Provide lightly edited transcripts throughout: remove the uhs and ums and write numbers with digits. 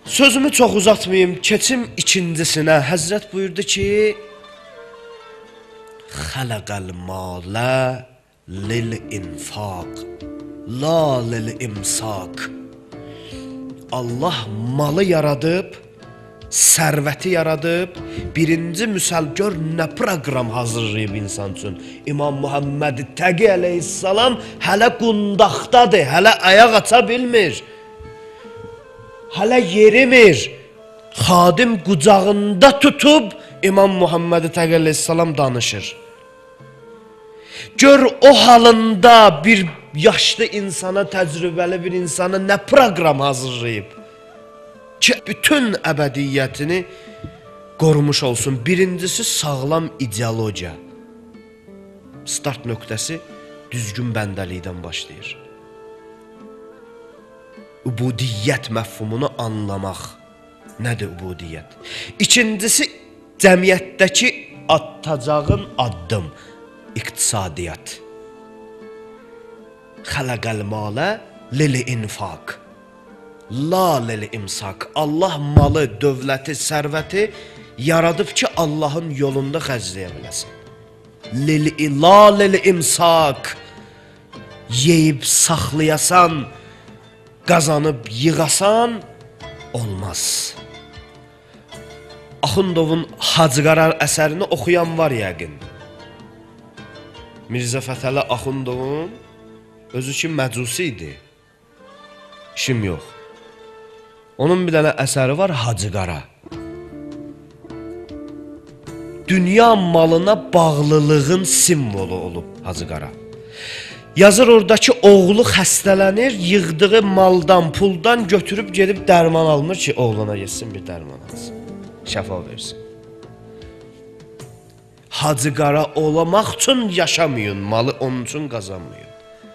Sözümü çox uzatmayayım, keçim ikincisinə. Həzrət buyurdu ki, xələqəl malə lil-infaq, la lil-imsak. Allah malı yaradıb, sərvəti yaradıb, birinci misal gör nə proqram hazırlayıb insan üçün. İmam Muhammed Təqi əleyhissalam hələ qundaqdadır, hələ ayaq aça bilmir. Hələ yerimir. Xadim qucağında tutub İmam Muhammed Təqi əleyhissalam danışır. Gör o halında bir yaşlı insana, təcrübəli bir insana nə proqram hazırlayıb ki, bütün əbədiyyətini qorumuş olsun. Birincisi sağlam ideologiya. Start nöqtəsi düzgün bəndəlikdən başlayır. Ubudiyyət məfhumunu anlamaq. Nədir ubudiyyət? İkincisi cəmiyyətdəki atacağın addım. İqtisadiyyat. Xələqəl malə lil-infaq, la lil-imsak. Allah malı, dövləti, sərvəti yaradıb ki, Allahın yolunda xərcləyə biləsin. La lil-imsak. Yeyib saxlayasan, qazanıb yığasan, olmaz. Axundovun Hacıqarar əsərini oxuyan var yəqin. Mirzə Fətəli Axundovun özü ki məcusi idi. İşim yox. Onun bir dənə əsəri var Hacıqara. Dünya malına bağlılığın simvolu olub Hacıqara. Yazır oradakı oğlu xəstələnir, yığdığı maldan, puldan götürüb gedib dərman almır ki, oğlana yesin bir dərman alsın. Şəfa versin. Hacıqara olamaq üçün yaşamayın, malı onun üçün qazanmayın.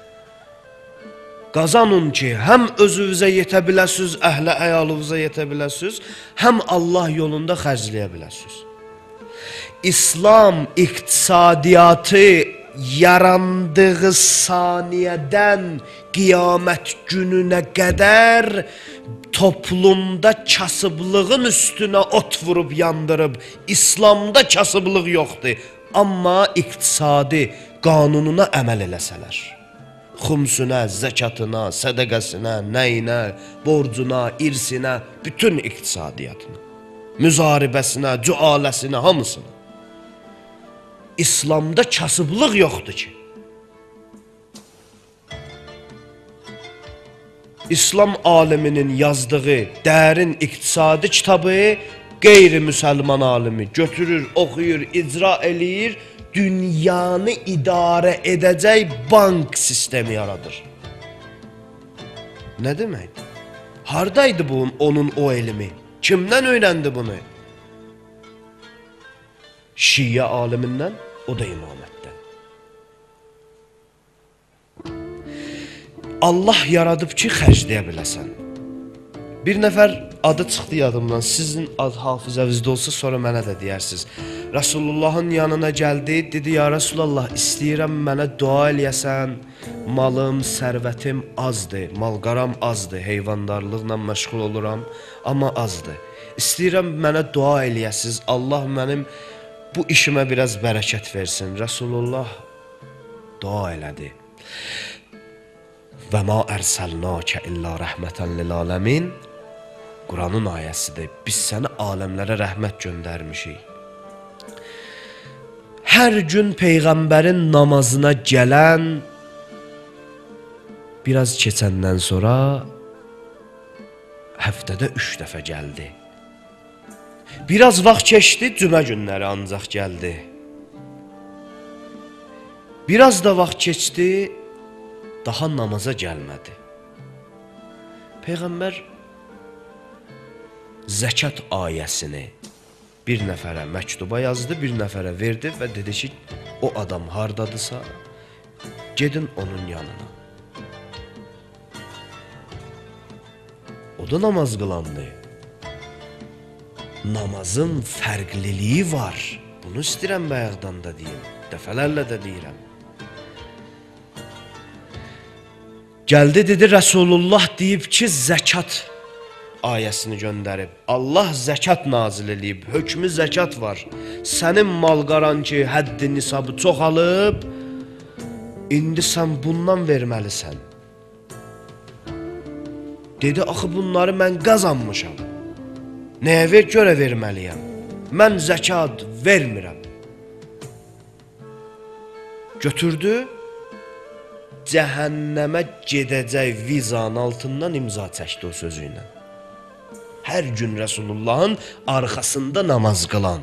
Qazanın ki, həm özünüzə yetə biləsiniz, əhlə əyalınıza yetə biləsiniz, həm Allah yolunda xərcləyə biləsiniz. İslam iqtisadiyyatı yarandığı saniyədən qiyamət gününə qədər toplumda kasıblığın üstünə ot vurub yandırıb. İslamda kasıblıq yoxdur. Amma iqtisadi qanununa əməl eləsələr. Xumsuna, zəkatına, sədəqəsinə, nəyinə, borcuna, irsinə, bütün iqtisadiyyatına, müzaribəsinə, cüaləsinə, hamısına. İslamda kasıblıq yoxdur ki. İslam aliminin yazdığı dərin iqtisadi kitabı qeyri-müsəlman alimi götürür, oxuyur, icra eləyir, dünyanı idarə edəcək bank sistemi yaradır. Nə deməkdir? Hardaydı onun o elmi? Kimdən öyrəndi bunu? Şiə alimindən, o da imamətdən. Allah yaradıb ki, xərcləyə biləsən. Bir nəfər adı çıxdı yadımdan, sizin hafizəvizdə olsa sonra mənə də deyərsiniz. Rasulullahın yanına gəldi, dedi, ya Rasulallah, istəyirəm mənə dua eləyəsən, malım, sərvətim azdır, malqaram azdır, heyvandarlıqla məşğul oluram, amma azdır. İstəyirəm mənə dua eləyəsiniz, Allah mənim bu işimə biraz bərəkət versin. Rasulullah dua elədi. Və ma ərsəlnəkə illə rəhmətən lil-aləmin. Quranın ayəsidir. Biz səni aləmlərə rəhmət göndərmişik. Hər gün Peyğəmbərin namazına gələn biraz keçəndən sonra həftədə 3 dəfə gəldi. Biraz vaxt keçdi, cümə günləri ancaq gəldi. Biraz da vaxt keçdi, daha namaza gəlmədi. Peyğəmbər zəkat ayəsini bir nəfərə məktuba yazdı, bir nəfərə verdi və dedi ki, o adam hardadısa, gedin onun yanına. O da namaz qılandı. Namazın fərqliliyi var. Bunu istəyirəm bayaqdan da deyim, dəfələrlə də deyirəm. Gəldi dedi, Rasulullah deyib ki, zəkat ayəsini göndərib. Allah zəkat nazil eləyib. Hökmü zəkat var. Sənin mal qaran ki, həddi nisabı çoxalıb, indi sən bundan verməlisən. Dedi, axı bunları mən qazanmışam. Nəyə görə verməliyəm? Mən zəkat vermirəm. Götürdü, cəhənnəmə gedəcək vizanın altından imza çəkdi o sözü ilə. Hər gün Rəsulullahın arxasında namaz qılan.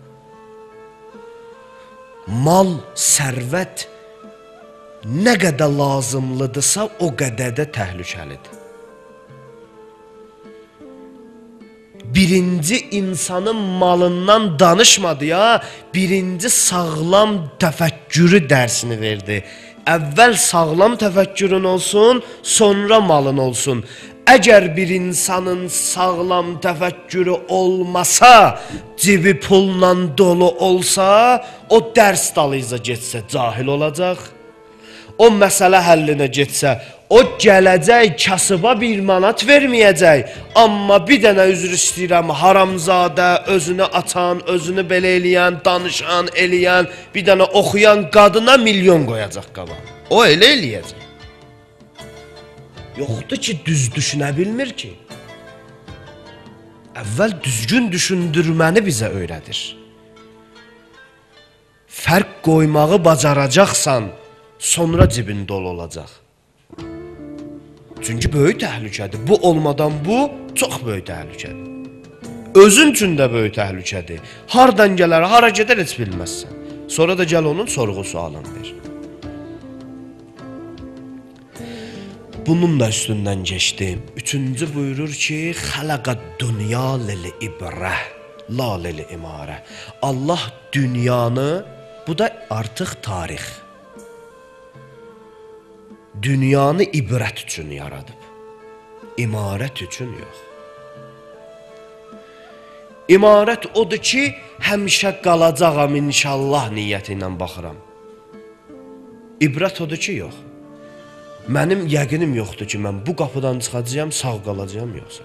Mal, sərvət nə qədər lazımlıdırsa, o qədər də təhlükəlidir. Birinci insanın malından danışmadı ya, birinci sağlam təfəkkürü dərsini verdi. Əvvəl sağlam təfəkkürün olsun, sonra malın olsun. Əgər bir insanın sağlam təfəkkürü olmasa, cibi pulla dolu olsa, o dərs dalıyca getsə cahil olacaq. O məsələ həllinə getsə, o gələcək kasıba 1 manat verməyəcək. Amma bir dənə üzr istəyirəm, haramzadə, özünü atan, özünü belə eləyən, danışan, eləyən, bir dənə oxuyan qadına milyon qoyacaq qaba. O elə eləyəcək. Yoxdur ki, düz düşünə bilmir ki. Əvvəl düzgün düşündürməni bizə öyrədir. Fərq qoymağı bacaracaqsan, sonra cibin dolu olacaq. Çünki böyük təhlükədir. Bu olmadan bu çox böyük təhlükədir. Özün üçün də böyük təhlükədir. Hardan gələr, hara gedər heç bilməzsən. Sonra da gəl onun sorğu sualını ver. Bunun da üstündən geçdim. Üçüncü buyurur ki, xələqəd dünya lil-ibrə, la lil-imarə. Allah dünyanı, bu da artıq tarix. Dünyanı ibrət üçün yaradıb. İmarət üçün yox. İmarət odur ki, həmişə qalacağam inşallah niyyəti ilə baxıram. İbrət odur ki, yox. Mənim yəqinim yoxdur ki, mən bu qapıdan çıxacağam, sağ qalacağam, yoxsa.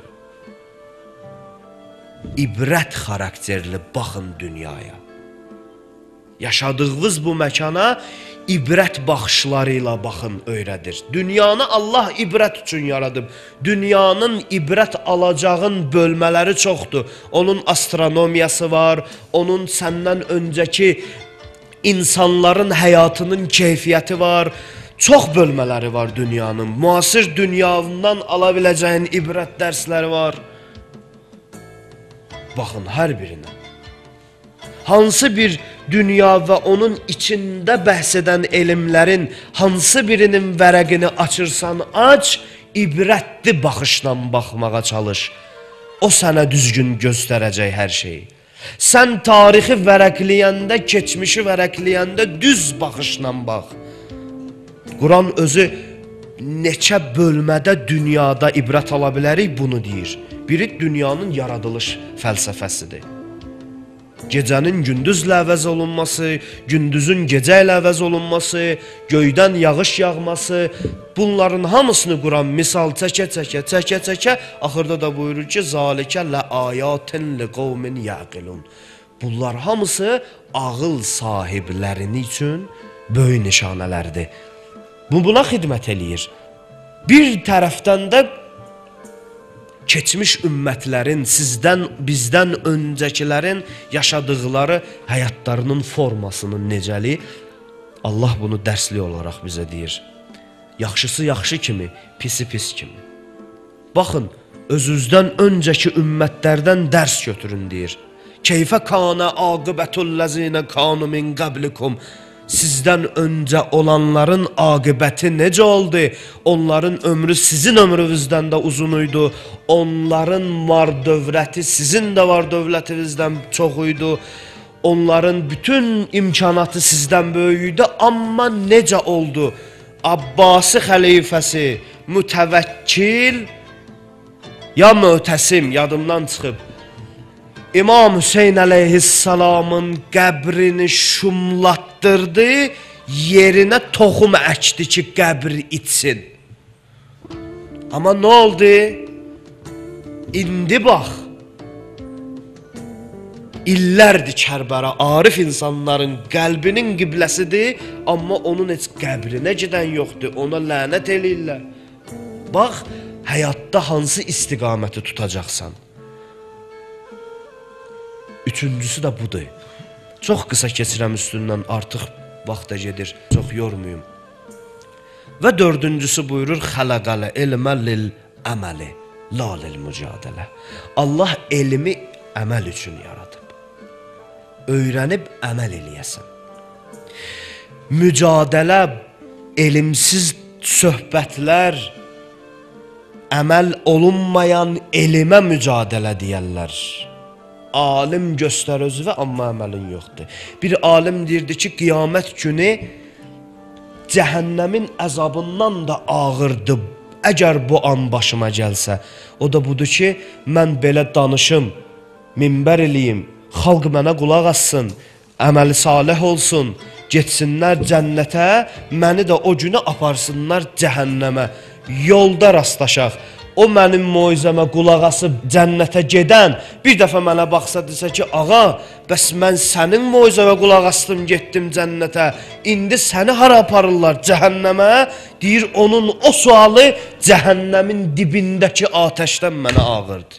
İbrət xarakterli baxın dünyaya. Yaşadığınız bu məkana ibrət baxışları ilə baxın öyrədir. Dünyanı Allah ibrət üçün yaradıb. Dünyanın ibrət alacağın bölmələri çoxdur. Onun astronomiyası var, onun səndən öncəki insanların həyatının keyfiyyəti var. Çox bölmələri var dünyanın. Müasir dünyadan ala biləcəyin ibrət dərsləri var. Baxın hər birinə. Hansı bir dünya və onun içində bəhs edən elmlərin hansı birinin vərəqini açırsan aç, ibrətli baxışla baxmağa çalış. O sənə düzgün göstərəcək hər şeyi. Sən tarixi vərəqləyəndə, keçmişi vərəqləyəndə düz baxışla bax. Quran özü neçə bölmədə dünyada ibrət ala bilərik bunu deyir. Biri dünyanın yaradılış fəlsəfəsidir. Gecənin gündüzlə əvəz olunması, gündüzün gecə ilə əvəz olunması, göydən yağış yağması, bunların hamısını Quran misal çəkə, axırda da buyurur ki, zalikə ləayatin liqavmin yaqilun. Bunlar hamısı ağıl sahiblərini üçün böyük nişanələrdir. Bu buna xidmət eləyir. Bir tərəfdən də keçmiş ümmətlərin, sizdən, bizdən öncəkilərin yaşadıqları həyatlarının formasının necəli, Allah bunu dərsli olaraq bizə deyir. Yaxşısı yaxşı kimi, pisi pis kimi. Baxın, özünüzdən öncəki ümmətlərdən dərs götürün deyir. Keyfə kana aqibətulləzinə kanu min qablikum. Sizdən öncə olanların aqibəti necə oldu? Onların ömrü sizin ömrünüzdən də uzun idi. Onların var dövləti sizin də var dövlətinizdən çox idi. Onların bütün imkanatı sizdən böyük idi. Amma necə oldu? Abbasi xəlifəsi mütəvəkkil ya mötəsim yadımdan çıxıb. İmam Hüseyin əleyhissalamın qəbrini şumlatdırdı, yerinə toxum əkdi ki, qəbri itsin. Amma nə oldu? İndi bax. İllərdir Kərbəla arif insanların qəlbinin qibləsidir, amma onun heç qəbrinə gedən yoxdur, ona lənət eləyirlər. Bax, həyatda hansı istiqaməti tutacaqsan? Üçüncüsü də budur. Çox qısa keçirəm üstündən, artıq vaxta gedir, çox yormayım. Və dördüncüsü buyurur, xələqələ elmə lil əməli, la lil mücadilə. Allah elmi əməl üçün yaradıb. Öyrənib əməl eləyəsən. Mücadilə, elimsiz söhbətlər, əməl olunmayan elmə mücadilə deyərlər. Alim göstər özü və amma əməlin yoxdur. Bir alim deyirdi ki, qiyamət günü cəhənnəmin əzabından da ağırdır. Əgər bu an başıma gəlsə, o da budur ki, mən belə danışım, minbər eləyim, xalq mənə qulaq assın, əməli salih olsun, getsinlər cənnətə, məni də o günü aparsınlar cəhənnəmə, yolda rastlaşaq. O mənim moizəmə qulaq asıb cənnətə gedən bir dəfə mənə baxsa desə ki, ağa, bəs mən sənin moizəmə qulaq astım, getdim cənnətə, indi səni hara aparırlar cəhənnəmə? Deyir, onun o sualı cəhənnəmin dibindəki atəşdən mənə ağırdı.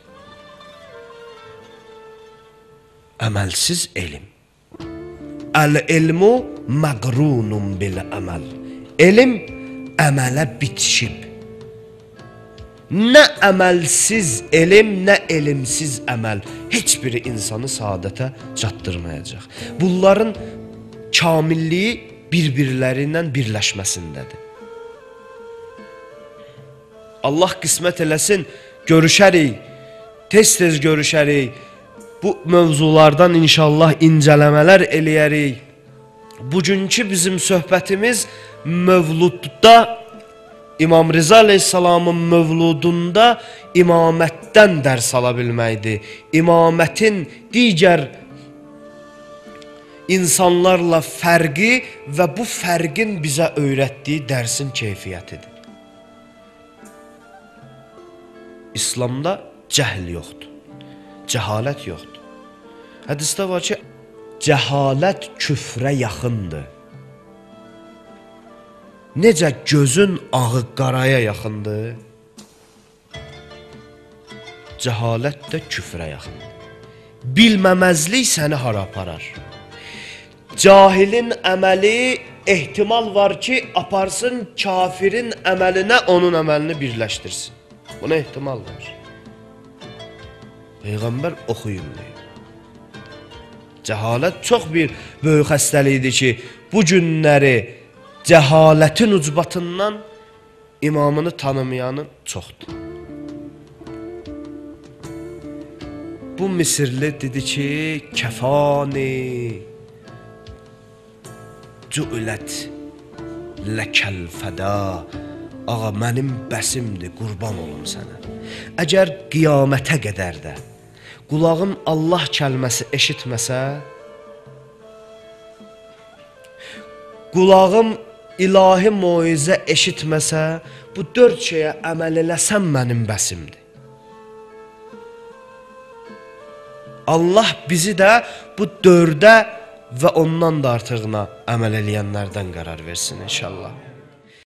Əməlsiz elm. Əl-ilmu məqrunun bil əməl. Elm əmələ bitişib. Nə əməlsiz elm, nə elmsiz əməl heç biri insanı saadətə çatdırmayacaq. Bunların kamilliyi bir-birləri ilə birləşməsindədir. Allah qismət eləsin, görüşərik, tez-tez görüşərik. Bu mövzulardan inşallah incələmələr eləyərik. Bugünkü bizim söhbətimiz Mövludda, İmam Rıza Aleyhisselamın mövludunda imamətdən dərs ala bilməkdir. İmamətin digər insanlarla fərqi və bu fərqin bizə öyrətdiyi dərsin keyfiyyətidir. İslamda cəhl yoxdur. Cəhalət yoxdur. Hədisdə var ki, cəhalət küfrə yaxındır. Necə gözün ağı qaraya yaxındır, cəhalət də küfrə yaxındır. Bilməməzlik səni hara aparar? Cahilin əməli ehtimal var ki, aparsın kafirin əməlinə onun əməlini birləşdirsin. Buna ehtimal var. Peyğəmbər oxuyun deyir. Cəhalət çox bir böyük xəstəlikdir ki, bu günləri cəhalətin ucbatından imamını tanımayanı çoxdur. Bu Misirli dedi ki, kəfani cü'lət ləkəl fəda. Ağa, mənim bəsimdir, qurban olum sənə. Əgər qiyamətə qədər də qulağım Allah kəlməsi eşitməsə, qulağım ilahi moizə eşitməsə, bu 4 şeyə əməl eləsəm mənim bəsimdir. Allah bizi də bu 4-ə və ondan da artığına əməl eləyənlərdən qərar versin inşallah.